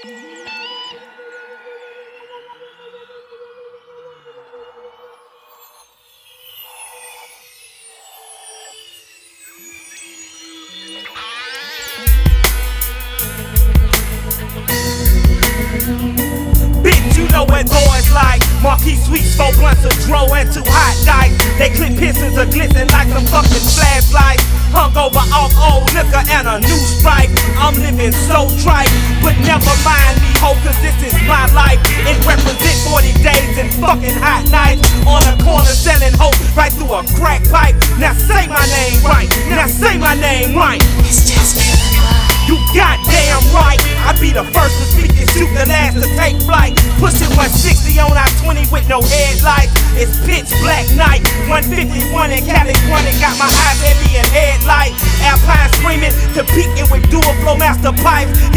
Bitch, you know what boys like. Marquis Sweets, 4 blunts of dro and 2 hot dice. They clip pistons are glisten like some fucking flashlights. Hungover off old liquor and a new Sprite. I'm living so trite, but never mind me, ho, cause this is my life. It represents 40 days and fucking hot nights. On a corner selling hope right through a crack pipe. Now say my name right, now say my name right. It's just Killer Mike. You goddamn right. I be the first to speak and shoot the last to take flight. Pushing 160 on I-20 with no headlights. It's pitch black night. 151 in California, got my eyes heavy and headlight. Alpine screaming, competing with dual flow master pipes.